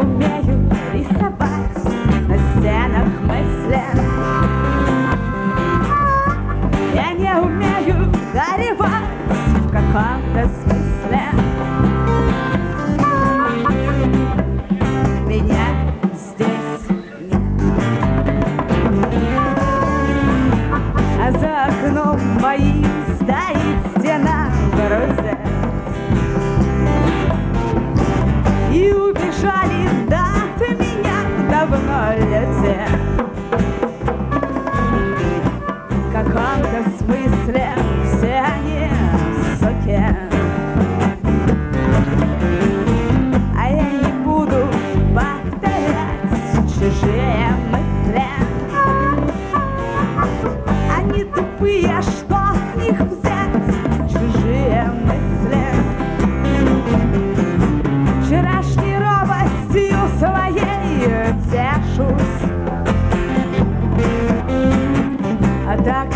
умею рисовать на стенах мысли. Я не умею горевать в каком-то смысле. Меня здесь нет, а за окном моим стоит стена грузет. И убежали от меня давно люди. В каком-то смысле все они суки. А я не буду повторять чужие мысли. Они тупые, что с них взять? Чужие мысли. Вчерашней робостью своей тешусь, а так